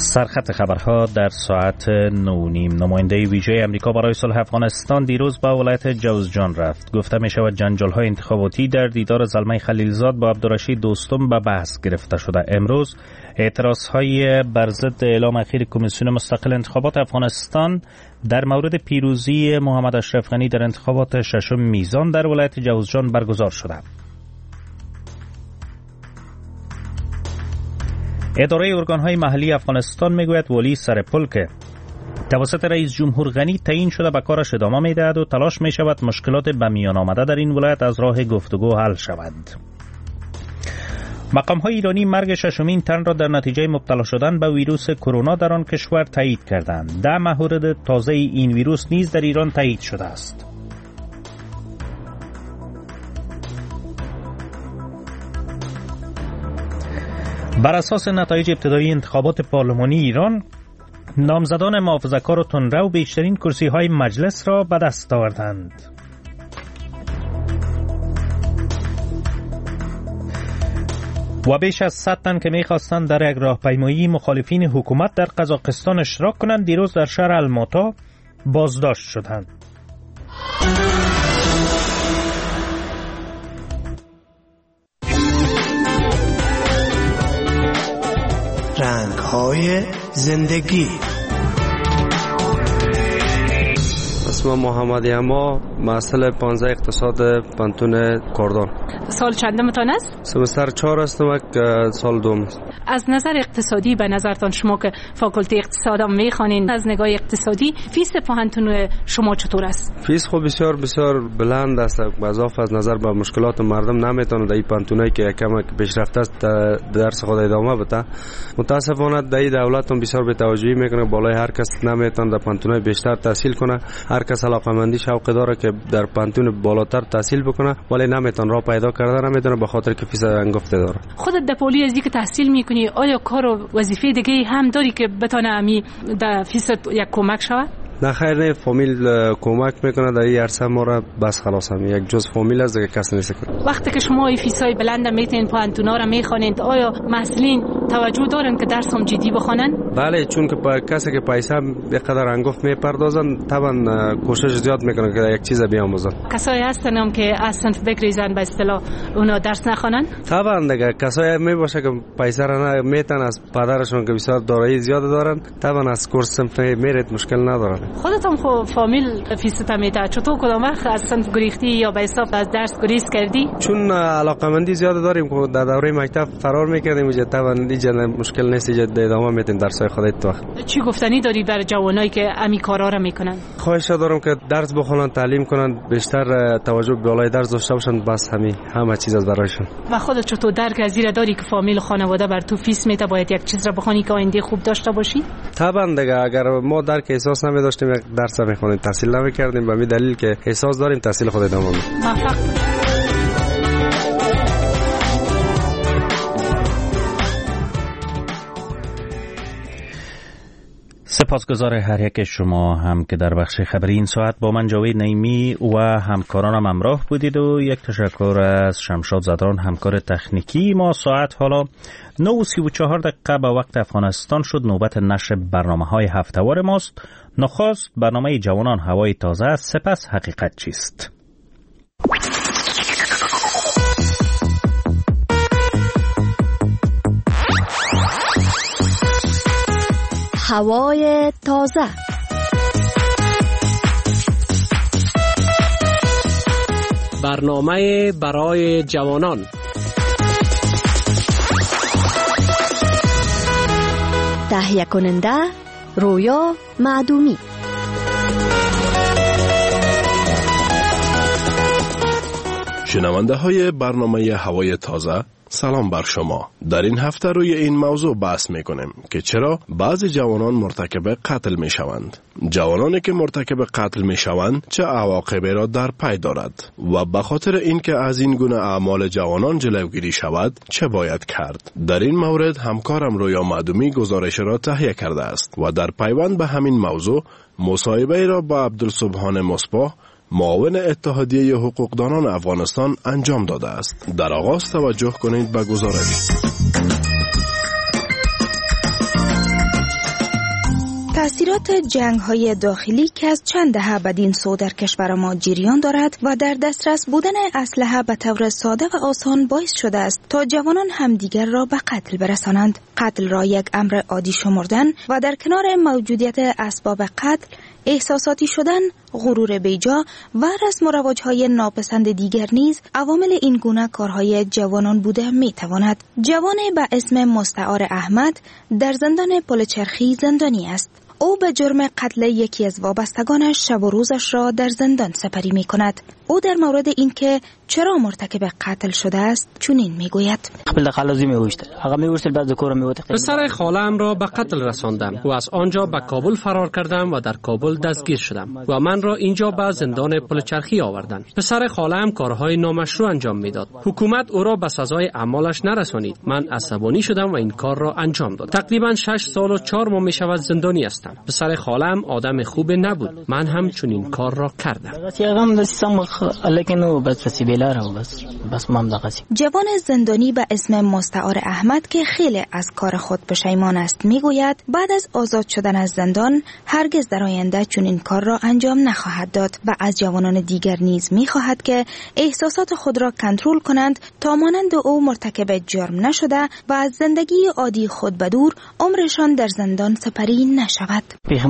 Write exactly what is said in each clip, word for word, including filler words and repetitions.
سرخط خبرها در ساعت نو نیم. نماینده ویژه امریکا برای صلح افغانستان دیروز با ولایت جوزجان رفت. گفته می شود جنجال‌های انتخاباتی در دیدار زلمه خلیلزاد با عبدالرشید دوستم به بحث گرفته شده. امروز اعتراضهای بر ضد اعلام اخیر کمیسیون مستقل انتخابات افغانستان در مورد پیروزی محمد اشرف غنی در انتخابات ششم میزان در ولایت جوزجان برگزار شده. اداره ارگان‌های محلی افغانستان میگوید ولی سرپل که توسط رئیس جمهور غنی تعیین شده به کارش ادامه میدهد و تلاش می شود مشکلات به میان آمده در این ولایت از راه گفتگو حل شود. مقام‌های ایرانی مرگ ششمین تن را در نتیجه مبتلا شدن به ویروس کرونا در آن کشور تایید کردند. ده مورد تازه این ویروس نیز در ایران تایید شده است. بر اساس نتایج ابتدایی انتخابات پارلمانی ایران، نامزدان محافظه‌کار و تندرو بیشترین کرسی‌های مجلس را به دست آوردند. و بیش از صد تن که می‌خواستند در یک راهپیمایی مخالفین حکومت در قزاقستان اشتراک کنند، دیروز در شهر الماتا بازداشت شدند. رنگ‌های زندگی. اسم محمدی اما مسئله پانزده اقتصاد پانتون کردان. سال چندمتان است؟ سمستر چهار هستم که سال دوم است. از نظر اقتصادی به نظرتان شما که فاکولته اقتصاد هم میخوانین، از نگاه اقتصادی فیس پانتون شما چطور است؟ فیس خب بسیار بسیار بلند است. اضافه از نظر به مشکلات مردم نمیتونه در این پانتونایی که یکم پیشرفته است درس خود ادامه بده. متاسفانه در دولت هم بسیار به توجهی میکنه، بالای هر کس نمیتونه در پانتونای بیشتر تحصیل کنه. هر کس علاقه‌مندی شوق داره که در پانتون بالاتر تحصیل بکنه، ولی نمیتونه راه پیدا کرده، نمیتونه به خاطر که فیس انگفته داره. خودت در پولی از اینکه تحصیل میکنی، آیا کار و وظیفه دیگه هم داری که بتونه امی در فیس یک کمک شود؟ نه خیر، نه، فامیل کمک میکنه در این عرصه ما را، بس خلاص هم یک جز فامیل از دیگه کس نیست. وقتی که شما این فیسای بلند میتین پانتونا را میخوانید، آیا مسئولین توجه دارن که درس هم جدی بخونن؟ بله، چون که کسی که پیسه یک قدر انگفت میپردازن، طبعا کوشش زیاد میکنن که یک چیز بیاموزن. کسایی هستن هم که از صنف بگریزن به اصطلاح اونا درس نخونن؟ طبعا دیگه کسایی میباشه که پیسه را نمیتن از پدرشون که بسیار دارایی زیاد دارن، طبعا از کورس صنف میرید مشکل ندارن. خودت هم خب فامیل فیست میده، چطور کدام وقت از صنف گریختی یا به حساب از درس گریز کردی؟ چون علاقه‌مندی زیاد داریم که در دوره مکتب فرار میکردیم، اینجا طبعا دیگه مشکل نیست، اینجا ادامه میدیم درسای خودت. وقت چی گفتنی داری برای جوانایی که امی کارا را میکنن؟ خواهش دارم که درس بخونن، تعلیم کنن، بیشتر توجه به بالای درس داشته باشن، بس همین همه چیز از برایشون. و خودت چطور درک از این داری که فامیل خانواده بر تو فیس میده، باید یک چیز را بخونی که آینده خوب داشته باشی؟ طبعا دیگه اگر ما درک احساس نمی‌داشتیم درس میخونیم، تحصیل نمی‌کردیم، به همین دلیل که احساس داریم تحصیل خود ادامه میدیم. موفق. سپاسگزار هر یک شما هم که در بخش خبری این ساعت با من جاوید نعیمی و همکارانم همراه بودید و یک تشکر از شمشاد زدران همکار تکنیکی ما. ساعت حالا نه و سی و چهار دقیقه به وقت افغانستان شد. نوبت نشر برنامه های هفته‌وار ماست. نخست برنامه جوانان هوای تازه است، سپس حقیقت چیست. هوای تازه. برنامه برای جوانان. تهیه کننده رویا معدومی. شنونده های برنامه هوای تازه، سلام بر شما. در این هفته روی این موضوع بحث میکنیم که چرا بعضی جوانان مرتکب قتل می شوند. جوانانی که مرتکب قتل می شوند چه عواقبی را در پی دارد و به خاطر اینکه از این گونه اعمال جوانان جلوگیری شود چه باید کرد؟ در این مورد همکارم رویا معدومی گزارش را تهیه کرده است و در پیوند به همین موضوع مصاحبه را با عبدالسبحان مصباح، معاون اتحادیه حقوقدانان افغانستان انجام داده است. در آغاز توجه کنید به گزارش. تأثیرات جنگ‌های داخلی که از چند دهه بدین سو در کشور ما جریان دارد و در دسترس بودن اسلحه به طور ساده و آسان باعث شده است تا جوانان همدیگر را به قتل برسانند. قتل را یک امر عادی شمردن و در کنار موجودیت اسباب قتل، احساساتی شدن، غرور بیجا و رسم و رواج‌های ناپسند دیگر نیز عوامل این گونه کارهای جوانان بوده می‌تواند. جوان به اسم مستعار احمد در زندان پلچرخی زندانی است. او به جرم قتل یکی از وابستگانش شب و روزش را در زندان سپری می کند. او در مورد اینکه چرا مرتکب قتل شده است چنین میگوید: پسر خاله‌ام را به قتل رساندم و از آنجا به کابل فرار کردم و در کابل دستگیر شدم و من را اینجا به زندان پلچرخی آوردند. پسر خاله‌ام کارهای نامشروع انجام میداد. حکومت او را به سزای اعمالش نرسانید. من عصبانی شدم و این کار را انجام دادم. تقریبا شش سال و چهار ماه می شود زندانی هستم. پسر خاله‌ام آدم خوب نبود. من هم چنین کار را کردم. جوان زندانی به اسم مستعار احمد که خیلی از کار خود پشیمان است میگوید بعد از آزاد شدن از زندان هرگز در آینده چنین کار را انجام نخواهد داد و از جوانان دیگر نیز میخواهد که احساسات خود را کنترل کنند تا مانند او مرتکب جرم نشده و از زندگی عادی خود بدور عمرشان در زندان سپری نشود.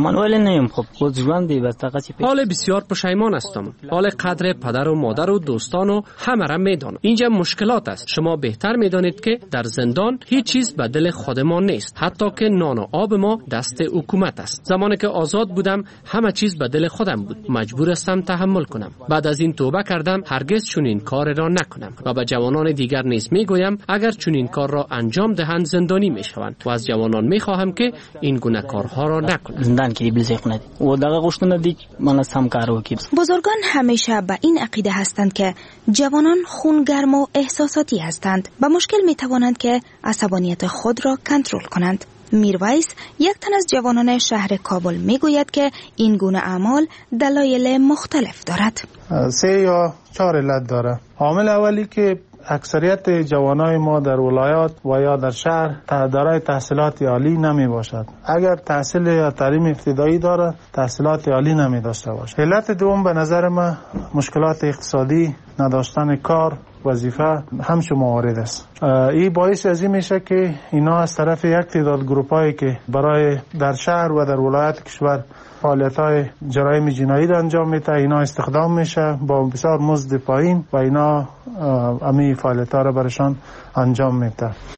حال بسیار پشیمان هستم. حال قدر پدر و مادر و دوستان و همه را میدانم. اینجا مشکلات است. شما بهتر میدانید که در زندان هیچ چیز به دل خود ما نیست. حتی که نان و آب ما دست حکومت است. زمانی که آزاد بودم همه چیز به دل خودم بود. مجبور هستم تحمل کنم. بعد از این توبه کردم هرگز چنین کار را نکنم و به جوانان دیگر نیز میگویم اگر چنین کار را انجام دهند زندانی میشوند و از جوانان میخواهم که این گونه کارها را نکنند. بزرگان همیشه به این عقیده هستند که جوانان خونگرم و احساساتی هستند و مشکل می توانند که عصبانیت خود را کنترل کنند. میرویس یک تن از جوانان شهر کابل می گوید که این گونه اعمال دلایل مختلف دارد. سه یا چهار علت داره. عامل اولی که اکثریت جوانای ما در ولایات و یا در شهر دارای تحصیلات عالی نمی باشد. اگر تحصیل یا تعلیم ابتدایی داره تحصیلات عالی نمی داشته باشد. علت دوم به نظر من مشکلات اقتصادی، نداشتن کار، وظیفه همچون موارد است. این باعث از این میشه که اینا از طرف یک تعداد گروپایی که برای در شهر و در ولایت کشور فعالیت‌های جرایم جنایی را انجام میده اینا استخدام میشه با بسیار مزد پایین و اینا امی فعالیت‌ها را برشان انجام میده.